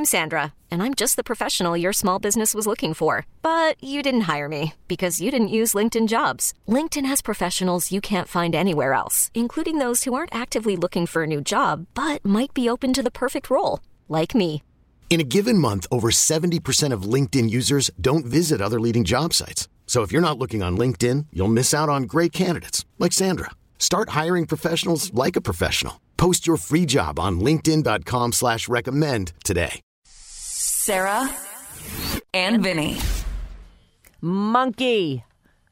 I'm Sandra, and I'm just the professional your small business was looking for. But you didn't hire me because you didn't use LinkedIn Jobs. LinkedIn has professionals you can't find anywhere else, including those who aren't actively looking for a new job, but might be open to the perfect role, like me. In a given month, over 70% of LinkedIn users don't visit other leading job sites. So if you're not looking on LinkedIn, you'll miss out on great candidates like Sandra. Start hiring professionals like a professional. Post your free job on linkedin.com/recommend today. Sarah and Vinny. Monkey.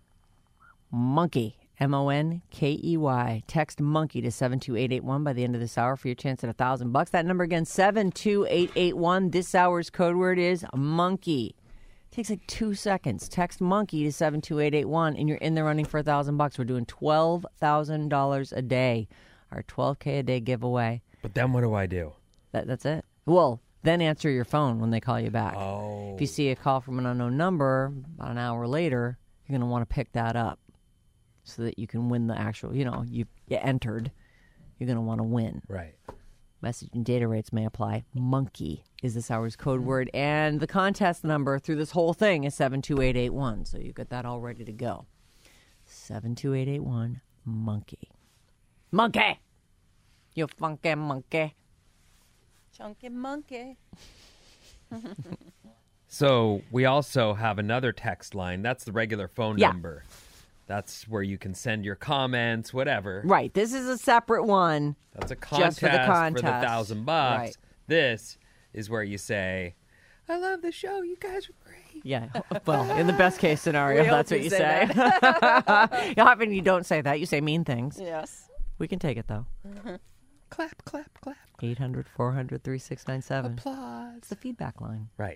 Monkey. Text monkey to 72881 by the end of this hour for your chance at $1,000. That number again, 72881. This hour's code word is monkey. It takes like 2 seconds. Text monkey to 72881 and you're in the running for $1,000. We're doing $12,000 a day. Our $12K a day giveaway. But then what do I do? That's it. Well, then answer your phone when they call you back. Oh. If you see a call from an unknown number about an hour later, you're going to want to pick that up so that you can win the actual, you entered. You're going to want to win. Right. Message and data rates may apply. Monkey is this hour's code word. And the contest number through this whole thing is 72881. So you got that all ready to go. 72881, monkey. Monkey! You funky monkey. Chunky monkey. So we also have another text line. That's the regular phone number. That's where you can send your comments, whatever. Right. This is a separate one. That's a contest just for the for the $1,000. Right. This is where you say, I love the show. You guys are great. Yeah. Well, in the best case scenario, We that's hope what you you say. say Often you don't say that. You say mean things. Yes. We can take it, though. Clap, clap, clap. 800-400-3697. Applause. It's the feedback line. Right.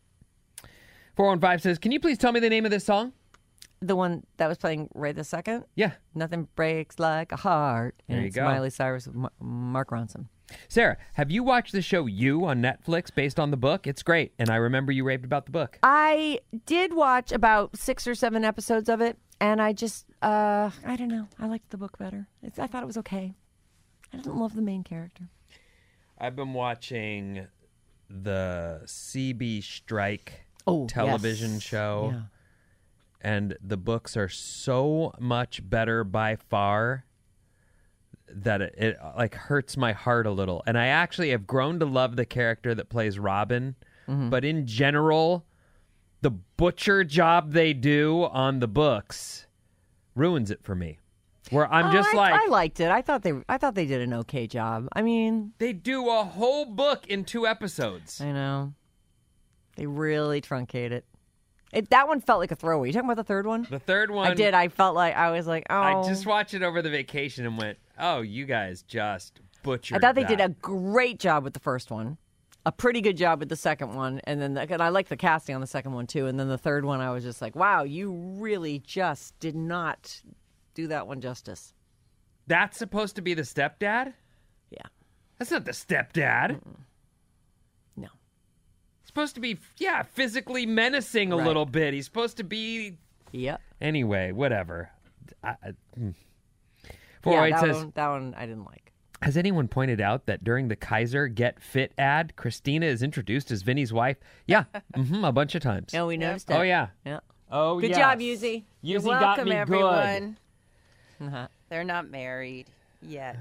415 says, can you please tell me the name of this song? The one that was playing right this second? Yeah. Nothing breaks like a heart. And There you it's go. Miley Cyrus with Mark Ronson. Sarah, have you watched the show You on Netflix based on the book? It's great. And I remember you raved about the book. I did watch about 6 or 7 episodes of it, and I just, I don't know. I liked the book better. I thought it was okay. I didn't love the main character. I've been watching the CB Strike Oh, television yes. show. Yeah. And the books are so much better by far that it like hurts my heart a little. And I actually have grown to love the character that plays Robin. Mm-hmm. But in general, the butcher job they do on the books ruins it for me. Where I'm just I liked it. I thought they did an okay job. I mean, they do a whole book in 2 episodes. I know. They really truncate it. That one felt like a throwaway. You talking about the third one? The third one. I did. I was like, oh. I just watched it over the vacation and went, oh, you guys just butchered I thought they that. did a great job with the first one, a pretty good job with the second one, and I like the casting on the second one too. And then the third one, I was just like, wow, you really just did not do that one justice. That's supposed to be the stepdad? Yeah. That's not the stepdad. No. He's supposed to be, physically menacing a Right. little bit. He's supposed to be... Yep. Anyway, whatever. 408 Yeah, says, that one I didn't like. has anyone pointed out that during the Kaiser Get Fit ad, Christina is introduced as Vinny's wife? Yeah, a bunch of times. Yeah, we noticed it. Oh, yeah. Yeah. Oh, Good yes. job, Yuzi. Yuzi You're got welcome, me everyone. Uh-huh. They're not married yet.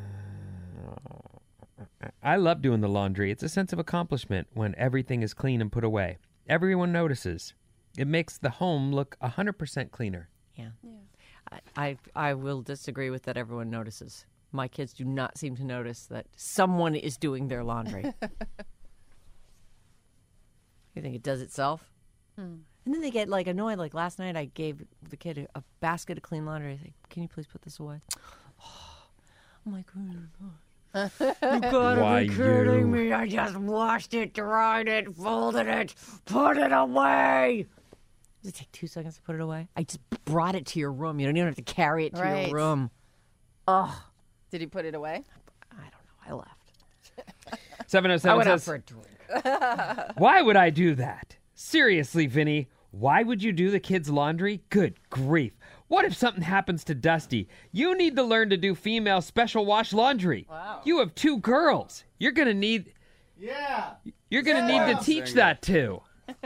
good. I love doing the laundry. It's a sense of accomplishment when everything is clean and put away. Everyone notices. It makes the home look 100% cleaner. Yeah. I will disagree with that everyone notices. My kids do not seem to notice that someone is doing their laundry. You think it does itself? And then they get like annoyed. Like last night I gave the kid a basket of clean laundry. I said, can you please put this away? I'm like, oh my God. You gotta Why be kidding you? me. I just washed it, dried it, folded it, put it away. Does it take 2 seconds to put it away? I just brought it to your room. You don't even have to carry it to Right. your room. Ugh. Did he put it away? I don't know. I left. 707 I went out says, for a drink. why would I do that? Seriously, Vinny, why would you do the kids' laundry? Good grief. What if something happens to Dusty? You need to learn to do female special wash laundry. Wow. You have 2 girls. You're going to need Yeah. You're going to need to teach that too.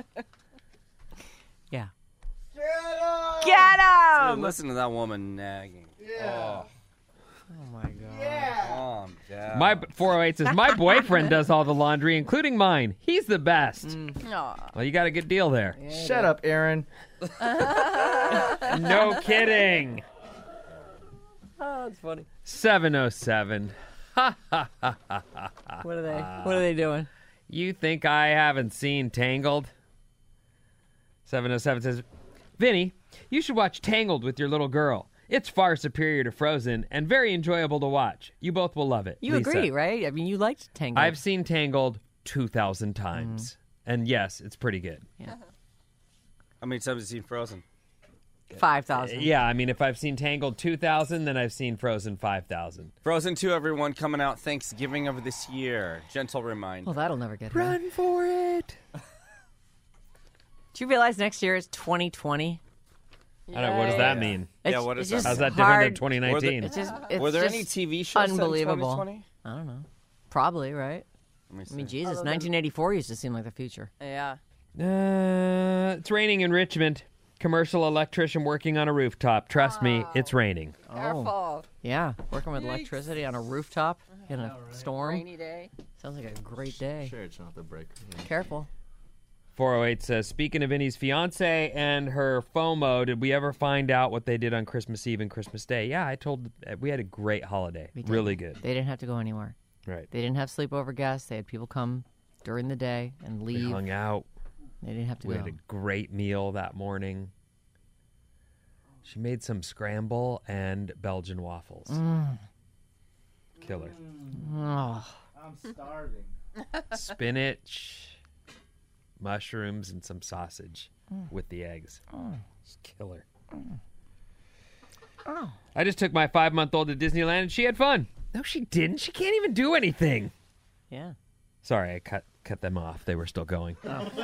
Yeah. Get Get Dude, him! listen to that woman nagging. Yeah. Oh my god. Yeah. Calm down. My 408 says, my boyfriend does all the laundry, including mine. He's the best. Aw. Well, you got a good deal there. Shut up, Aaron. No kidding. Oh, that's funny. 707. What are they doing? You think I haven't seen Tangled? 707 says, Vinny, you should watch Tangled with your little girl. It's far superior to Frozen and very enjoyable to watch. You both will love it. You Lisa. agree, right? I mean, you liked Tangled. I've seen Tangled 2,000 times. And yes, it's pretty good. How many times have you seen Frozen? 5,000. Yeah, I mean, if I've seen Tangled 2,000, then I've seen Frozen 5,000. Frozen 2, everyone, coming out Thanksgiving of this year. Gentle reminder. Well, that'll never get her. Run for it. Do you realize next year is 2020? I don't know, what does that mean? Yeah, what is that? just How's that hard. different than 2019? It's just, it's Were there just any TV shows unbelievable. in 2020? I don't know. Probably, right? Let me see. I mean, Jesus, 1984 used to seem like the future. Yeah. It's raining in Richmond. Commercial electrician working on a rooftop. Trust me, it's raining. Careful. Yeah, working with electricity on a rooftop in a storm. Rainy day. Sounds like a great day. Sure, it's not the break. Careful. 408 says, speaking of Vinny's fiance and her FOMO, did we ever find out what they did on Christmas Eve and Christmas Day? Yeah, we had a great holiday. We did. Really good. They didn't have to go anywhere. Right. They didn't have sleepover guests. They had people come during the day and We leave. hung out. They didn't have to We go. had a great meal that morning. She made some scramble and Belgian waffles. Killer. Oh, I'm starving. Spinach, mushrooms, and some sausage with the eggs. It's killer. I just took my 5-month-old to Disneyland and she had fun. No, she didn't. She can't even do anything. yeah. Sorry, I cut them off. They were still going.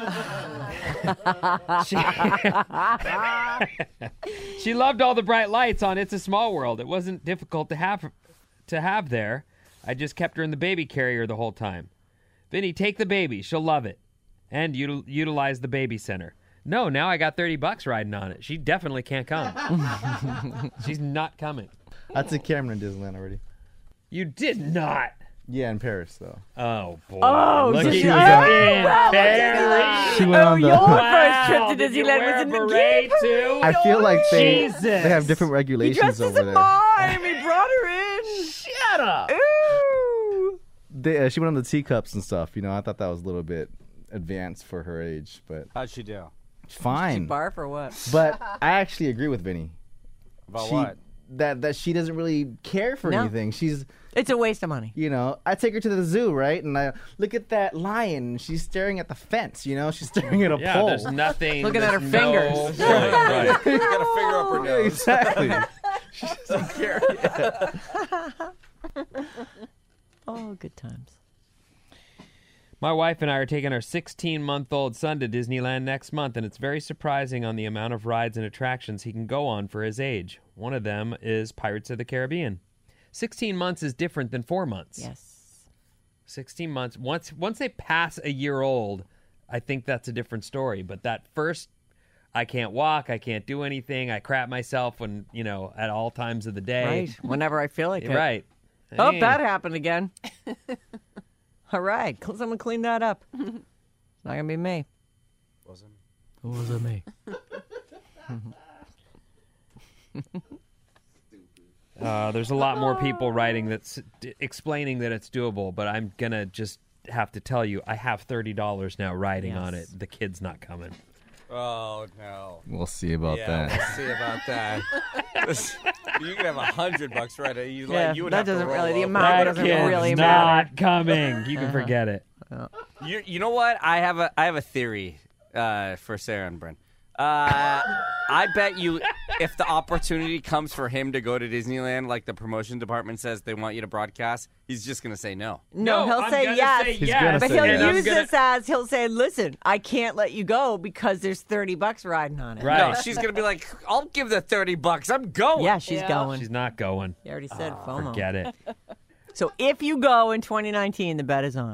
She loved all the bright lights on It's a Small World. It wasn't difficult to have there. I just kept her in the baby carrier the whole time. Vinny, take the baby. She'll love it. And utilize the baby center. No, now I got $30 riding on it. She definitely can't come. She's not coming. I took Cameron to Disneyland already. You did not. Yeah, in Paris, though. Oh, boy. Oh, Look so at she you was in wow, Paris. She went on the... your first trip to Did you Disneyland wear was a in the beret, Cape. too? I feel like they Jesus. have different He regulations dressed as over a there. mime. He brought her in. Shut up. Ooh. She went on the teacups and stuff. You know, I thought that was a little bit advanced for her age, but How'd she do? fine. Barf or what? But I actually agree with Vinny. About She- what? That she doesn't really care for No. anything. She's, It's a waste of money. you know, I take her to the zoo, right? And I look at that lion. And she's staring at the fence, you know? She's staring at a Yeah, pole. there's nothing. Looking at her there's fingers. Right, right. Got a finger up her Yeah, nose. exactly. She doesn't care. Oh, good times. My wife and I are taking our 16-month-old son to Disneyland next month, and it's very surprising on the amount of rides and attractions he can go on for his age. One of them is Pirates of the Caribbean. 16 months is different than 4 months. Yes. 16 months. Once they pass a year old, I think that's a different story. But that first, I can't walk, I can't do anything, I crap myself when, at all times of the day. Right. Whenever I feel like it. Right. Oh, Hey. that happened again. All right. Someone clean that up. It's not going to be me. Wasn't. It wasn't me. There's a lot more people writing that's explaining that it's doable, but I'm going to just have to tell you, I have $30 now riding on it. Yes. The kid's not coming. Oh, no. We'll see about Yeah, that. we'll see about that. You can have $100 right. You would that have to doesn't roll really, the over. amount That doesn't kid's really not matter. coming. You can forget it. You know what? I have a theory for Sarah and Bryn. I bet you if the opportunity comes for him to go to Disneyland, like the promotion department says they want you to broadcast, he's just going to say no. No, he'll I'm say gonna yes. say He's yes. gonna But say he'll yes. And I'm use gonna- this as, he'll say, listen, I can't let you go because there's $30 riding on it. Right. No, she's going to be like, I'll give the $30. I'm going. Yeah, she's going. She's not going. You already said FOMO. Forget it. So if you go in 2019, the bet is on.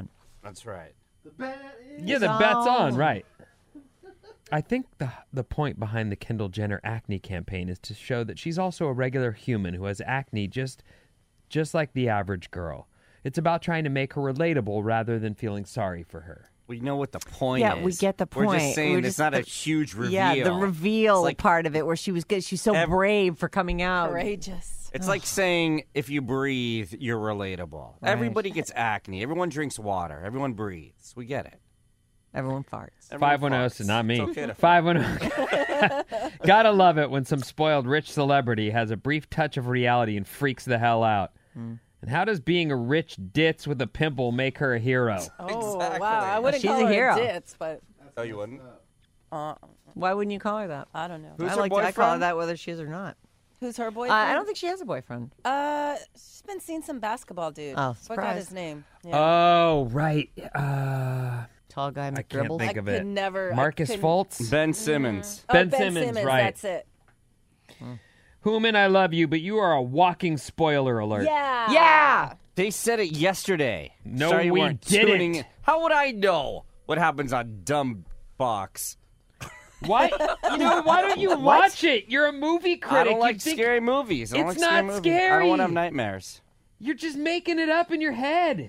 That's right. Yeah, the bet's on, right. I think the point behind the Kendall Jenner acne campaign is to show that she's also a regular human who has acne just like the average girl. It's about trying to make her relatable rather than feeling sorry for her. We know what the point is. Yeah, we get the point. We're just saying it's not a huge reveal. Yeah, the reveal It's like part of it where she was good. She's so brave for coming out. Courageous. It's like saying if you breathe, you're relatable. Right. Everybody gets acne. Everyone drinks water. Everyone breathes. We get it. Everyone farts. 510, so not me. It's okay to 510. Gotta love it when some spoiled rich celebrity has a brief touch of reality and freaks the hell out. And how does being a rich ditz with a pimple make her a hero? Oh, Exactly. wow. I wouldn't She's call a her hero. ditz, but Oh, you wouldn't? Why wouldn't you call her that? I don't know. Who's I her like I call her boyfriend? that whether she is or not. Who's her boyfriend? I don't think she has a boyfriend. She's been seeing some basketball dude. Oh, Forgot surprise. his name. Yeah. Oh, right. Tall guy, I can't McDribble. think I of could it. never. I Marcus couldn't- Fultz? Ben Simmons. Oh, Ben Simmons, right. That's it. Human, I love you, but you are a walking spoiler alert. Yeah. Yeah. They said it yesterday. No, Sorry you we weren't didn't. tuning in. How would I know what happens on Dumb Box? Why? Why don't you watch it? You're a movie critic. I don't like You think- scary movies. I don't It's like scary not movies. I scary. don't want to have nightmares. You're just making it up in your head.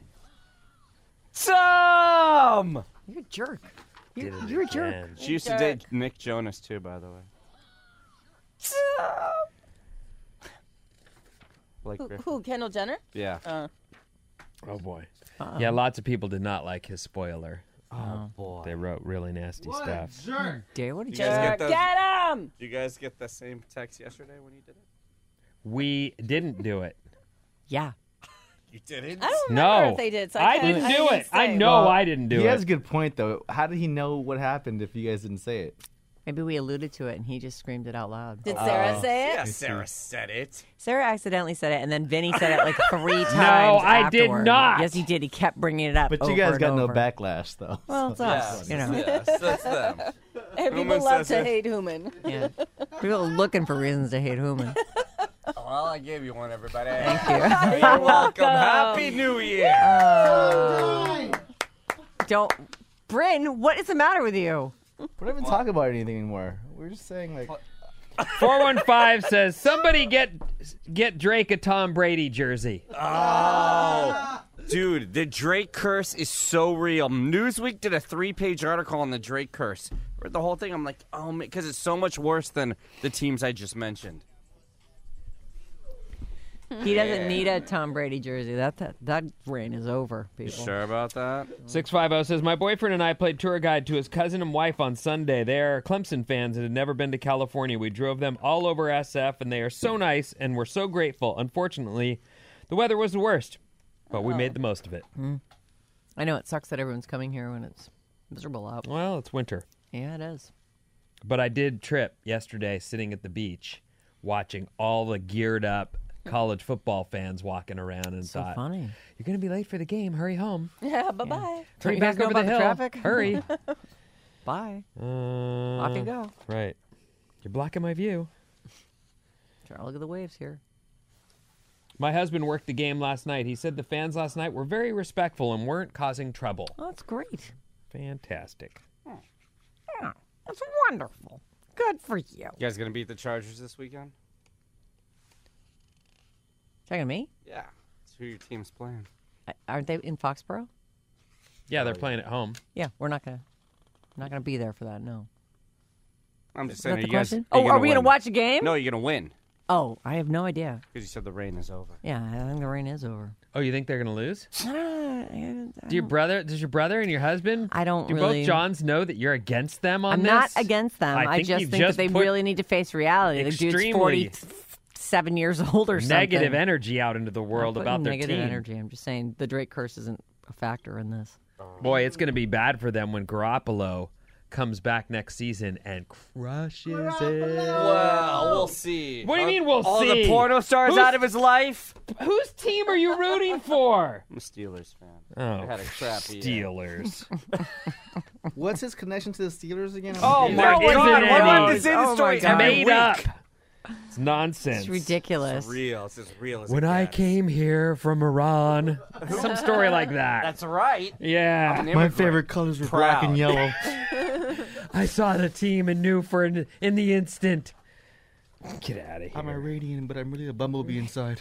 Tom! You're a jerk. You're a jerk. She used to date Nick Jonas, too, by the way. Blake Griffin. Who? Kendall Jenner? Yeah. Oh, boy. Yeah, lots of people did not like his spoiler. Oh, boy. They wrote really nasty stuff. Dare what a You jerk. guys Jerk. get those? Get him! Did you guys get the same text yesterday when you did it? We didn't do it. Yeah. You didn't? I don't remember No. if they did. So I can't- didn't do it. I say. know I didn't do He it. has a good point, though. How did he know what happened if you guys didn't say it? Maybe we alluded to it and he just screamed it out loud. Did Sarah say it? Yeah, Sarah said it. Sarah accidentally said it, and then Vinny said it like 3 times. I did afterward. not. Yes, he did. He kept bringing it up. But you over guys and got no over. backlash, though. Well, it's us. You know. Yes, that's them. And people Human love says to it. hate Human. Yeah. People are looking for reasons to hate Human. Well, I gave you one, everybody. Thank you. You're welcome. Happy New Year. Don't. Bryn, what is the matter with you? We're not even talking about anything anymore. We're just saying, like, 415 says, somebody get Drake a Tom Brady jersey. Oh, dude, the Drake curse is so real. Newsweek did a 3-page article on the Drake curse. Read the whole thing. I'm like, oh, man, because it's so much worse than the teams I just mentioned. He doesn't need a Tom Brady jersey. That reign is over, people. Sure about that? 650 says, my boyfriend and I played tour guide to his cousin and wife on Sunday. They are Clemson fans and had never been to California. We drove them all over SF, and they are so nice, and we're so grateful. Unfortunately, the weather was the worst, but we made the most of it. I know it sucks that everyone's coming here when it's miserable out. Well, it's winter. Yeah, it is. But I did trip yesterday sitting at the beach watching all the geared up college football fans walking around and So thought, funny. you're going to be late for the game. Hurry home. Yeah, bye-bye. Don't Hurry you guys back know over the about the hill. traffic? Hurry. Bye. Off you go. Right. You're blocking my view. Try to look at the waves here. My husband worked the game last night. He said the fans last night were very respectful and weren't causing trouble. Oh, that's great. Fantastic. Oh, that's wonderful. Good for you. You guys going to beat the Chargers this weekend? Talking to me? Yeah. That's who your team's playing. Aren't they in Foxborough? Yeah, they're playing at home. Yeah, we're not gonna be there for that. No. I'm just Is saying, that are the you guys question? are you Are we win? gonna watch a game? No, you're going to win. Oh, I have no idea. Because you said the rain is over. Yeah, I think the rain is over. Oh, you think they're going to lose? I Does your brother and your husband? don't Do really. both Johns know that you're against them on I'm this? not against them. I I think just you think that they put really need to face reality. The dude's extremely 47 years old or something. negative energy out into the world I'm about putting their negative team. energy. I'm just saying the Drake curse isn't a factor in this. Boy, it's going to be bad for them when Garoppolo comes back next season and crushes it. Well, we'll see. What do you mean we'll all see? the porno stars Who's- out of his life? Whose team are you rooting for? I'm a Steelers fan. Oh, They had a crappy Steelers. what's his connection to the Steelers again? Oh There my isn't God! Why do I have any. to say Oh the my story God. every Made week? up. It's nonsense. It's ridiculous. It's real. It's as real as When it I gets. came here from Iran, some story like that. That's right. Yeah. My favorite colors were black and yellow. I saw the team and knew in the instant. Get out of here. I'm Iranian, but I'm really a bumblebee inside.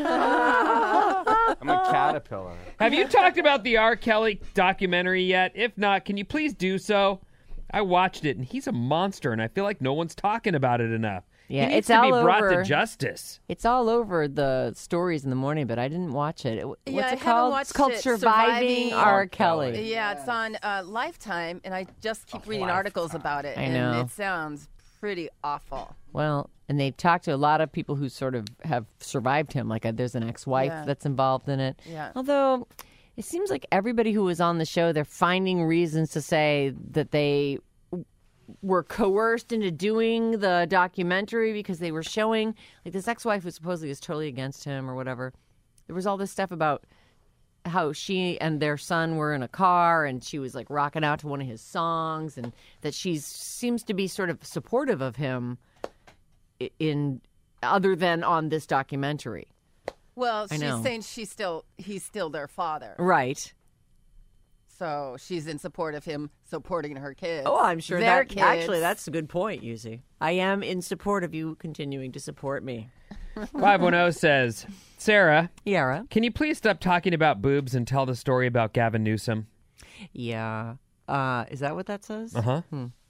I'm a caterpillar. Have you talked about the R. Kelly documentary yet? If not, can you please do so? I watched it, and he's a monster, and I feel like no one's talking about it enough. Yeah, he needs it's to be all brought over. to justice. It's all over the stories in the morning, but I didn't watch it. What's Yeah, I it haven't called? watched It's called it. Surviving Surviving R. Kelly. Yeah, it's on Lifetime, and I just keep reading articles about it. I know. And it sounds pretty awful. Well, and they've talked to a lot of people who sort of have survived him. Like there's an ex-wife Yeah. that's involved in it. Yeah. Although it seems like everybody who was on the show, they're finding reasons to say that they were coerced into doing the documentary because they were showing, like this ex-wife who supposedly is totally against him or whatever. There was all this stuff about how she and their son were in a car and she was like rocking out to one of his songs, and that she seems to be sort of supportive of him in other than on this documentary. Well, I she's know. saying he's still their father. Right. So she's in support of him supporting her kids. Oh, I'm sure their that kids. actually that's a good point, Yuzi. I am in support of you continuing to support me. 510 says, Sarah, Yara. can you please stop talking about boobs and tell the story about Gavin Newsom? Yeah. Is that what that says? Uh-huh.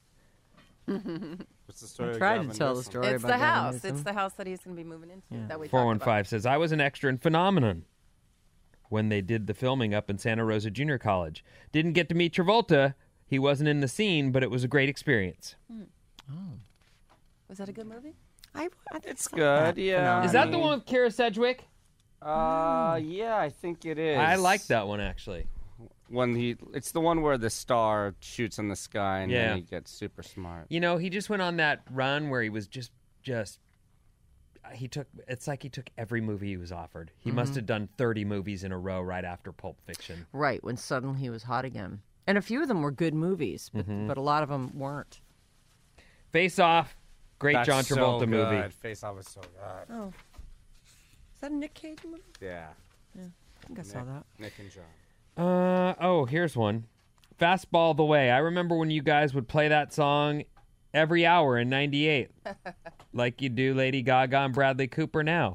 What's the story? I of tried to Gavin tell the Newsom? story It's about the Gavin house. Newsom. It's the house that he's going to be moving into. That we talked 415 about. says, I was an extra in Phenomenon when they did the filming up in Santa Rosa Junior College. Didn't get to meet Travolta. He wasn't in the scene, but it was a great experience. Was that a good movie? I think It's so. good, yeah. Is that the one with Kira Sedgwick? Yeah, I think it is. I like that one, actually. It's the one where the star shoots in the sky and Yeah. then he gets super smart. You know, he just went on that run where he was it's like he took every movie he was offered. He must have done 30 movies in a row right after Pulp Fiction. Right, when suddenly he was hot again. And a few of them were good movies, but a lot of them weren't. Face Off, great That's John Travolta so movie. good. Face Off was so good. Oh. Is that a Nick Cage movie? Yeah. I think I saw that. Nick and John. Here's one. Fastball the Way. I remember when you guys would play that song every hour in 98. Like you do Lady Gaga and Bradley Cooper now.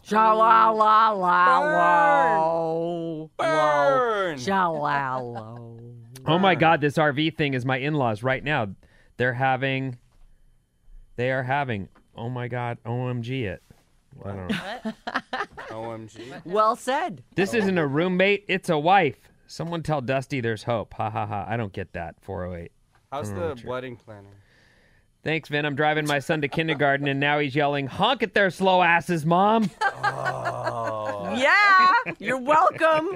Sha-la-la-la-la. Burn! Sha-la-la. Oh my God, this RV thing is my in-laws right now. They are having, oh my God, OMG it. I don't know. OMG. Well said. This isn't a roommate, it's a wife. Someone tell Dusty there's hope. Ha ha ha. I don't get that. 408. How's the wedding planning? Thanks, Vin. I'm driving my son to kindergarten, and now he's yelling, honk at their slow asses, Mom. Yeah, you're welcome.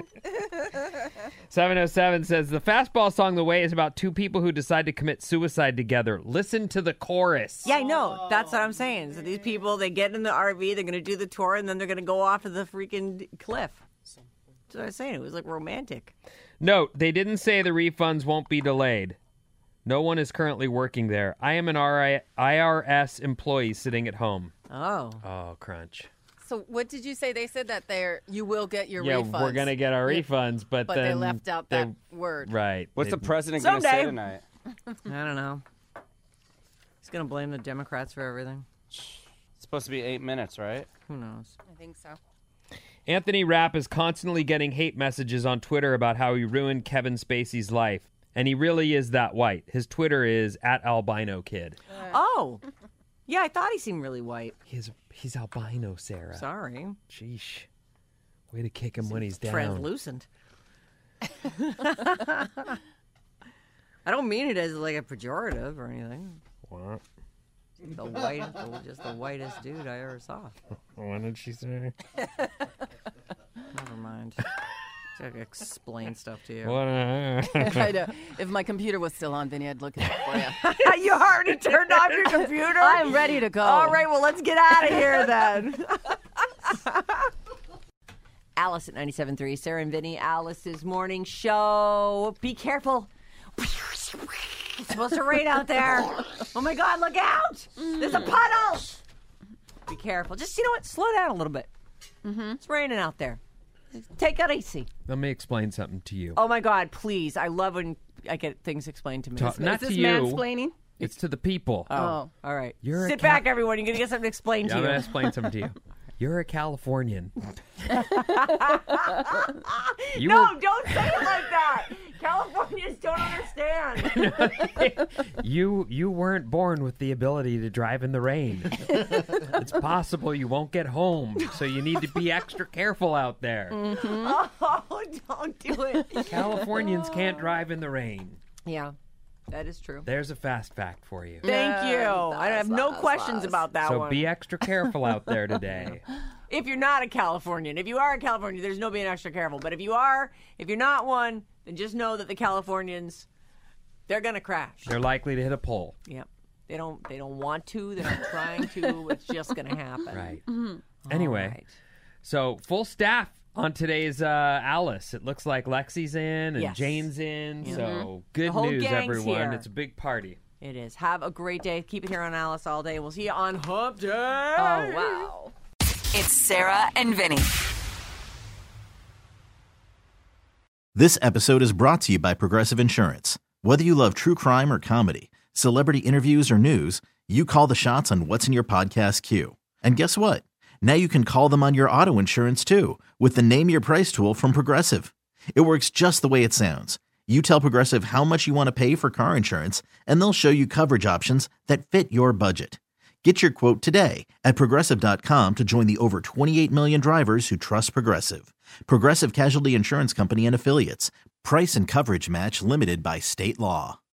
707 says, the Fastball song The Way is about two people who decide to commit suicide together. Listen to the chorus. Yeah, I know. That's what I'm saying. So these people, they get in the RV, they're going to do the tour, and then they're going to go off to the freaking cliff. That's what I was saying. It was like romantic. Note, they didn't say the refunds won't be delayed. No one is currently working there. I am an IRS employee sitting at home. Oh. Oh, crunch. So what did you say? They said that you will get your Yeah, refunds. we're going to get our refunds, but But then they left out that word. Right. What's They- the president going to say Someday. tonight? I don't know. He's going to blame the Democrats for everything. It's supposed to be 8 minutes, right? Who knows? I think so. Anthony Rapp is constantly getting hate messages on Twitter about how he ruined Kevin Spacey's life. And he really is that white. His Twitter is @albinokid. Oh. Yeah, I thought he seemed really white. He's albino, Sarah. Sorry. Sheesh. Way to kick him when he's down. Translucent. I don't mean it as like a pejorative or anything. What? Just the whitest dude I ever saw. What did she say? Never mind. I gotta explain stuff to you. What? I know. If my computer was still on, Vinny, I'd look it up for you. You already turned off your computer? I'm ready to go. All right, well, let's get out of here then. Alice at 97.3, Sarah and Vinny, Alice's morning show. Be careful. It's supposed to rain out there. Oh, my God, look out. There's a puddle. Be careful. Just, you know what? Slow down a little bit. It's raining out there. Take it easy. Let me explain something to you. Oh, my God, please. I love when I get things explained to me. Not Is to this you. mansplaining? It's to the people. Oh, all right. You're a Sit back, everyone. You're going to get something explained I'm to going to you. explain something to you. You're a Californian. You No, were- don't say it like that. Californians don't understand. You weren't born with the ability to drive in the rain. It's possible you won't get home, so you need to be extra careful out there. Oh, don't do it. Californians can't drive in the rain. Yeah, that is true. There's a fast fact for you. Thank you. I have no questions about that So one. be extra careful out there today. If you're not a Californian. If you are a Californian, there's no being extra careful. But if you're not one, then just know that the Californians, they're going to crash. They're likely to hit a pole. Yep. They don't want to. They're not trying to. It's just going to happen. Right. All Anyway, right. so full staff on today's Alice. It looks like Lexi's in and Yes. Jane's in. So good The whole news, gang's everyone. here. It's a big party. It is. Have a great day. Keep it here on Alice all day. We'll see you on Hump Day. Oh, wow. It's Sarah and Vinny. This episode is brought to you by Progressive Insurance. Whether you love true crime or comedy, celebrity interviews or news, you call the shots on what's in your podcast queue. And guess what? Now you can call them on your auto insurance too with the Name Your Price tool from Progressive. It works just the way it sounds. You tell Progressive how much you want to pay for car insurance, and they'll show you coverage options that fit your budget. Get your quote today at Progressive.com to join the over 28 million drivers who trust Progressive. Progressive Casualty Insurance Company and Affiliates. Price and coverage match limited by state law.